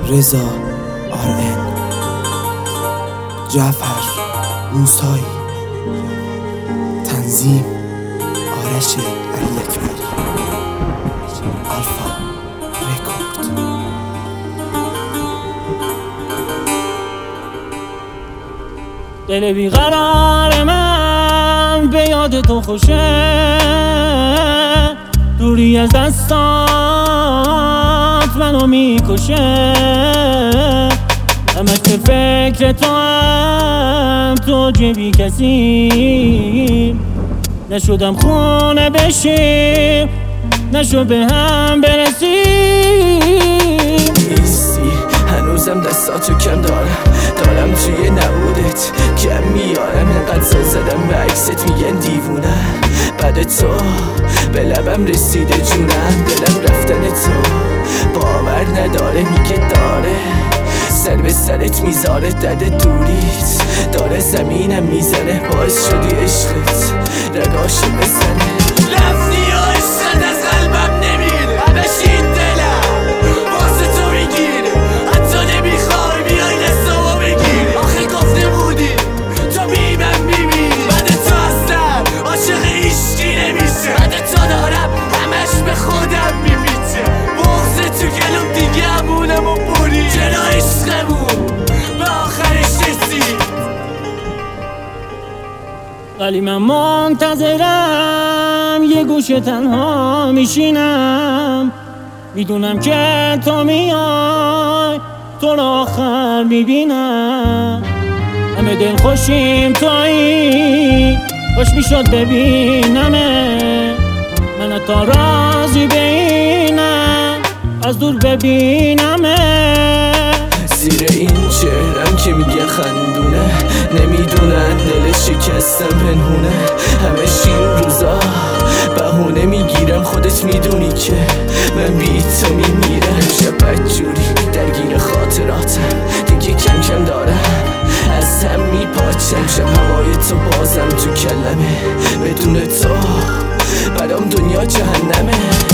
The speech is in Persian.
رضا آرن، جعفر موسایی، تنظیم آرش علی اکبری، آلفا رکورد. دل بیقرار من به یاد تو خوشه، دوری از دستات منو میکشه. همش به فکر تو هم، تو جبی کسی نشدم خونه بشیم، نشد به هم برسیم. نیستی هنوزم دستاتو کم دارم توی نبودت کم میارم. اینقدر سال زدم به عکست میگن دیوونه، بعد تو به لبم رسیده جونم. دلم رفتن تو باور نداره، میگه داره سر به سرت میذاره. درد دوریت داره زمینم میزنه، باعث شدی عشقت رگاشو بزنه. رفتی و عشقت از قلبم نمیره، همش این دلم واسه تو میگیره. حتی نمیخوای بیای دستامو بگیری، آخه گفته بودی تو بی من میمیری. بعد تو اصلا عاشق هیچکی نمیشه، بعد تو دارم همش به خودم میمیشه. بغض تو گلوم دیگه همونمو بوری، چرا عشقمون به آخرش رسید. ولی من منتظرم یه گوشه تنها میشینم، میدونم که تو میای، تو رو آخر میبینم. همه دل خوشیم تویی، خوش میشد ببینمه. من حتی راضی به اینم از دور ببینمه. زیر این چهرم که میگه خندونه، نمیدونن دل شکستم پنهونه. همش این روزا بهونه میگیرم، خودت میدونی که من بی تو میمیرم. شب بدجوری درگیر خاطراتم، دیگه کم کم دارم از هم میپاچم. شب هوای تو بازم تو کلمه، بدون تو برام دنیا جهنمه.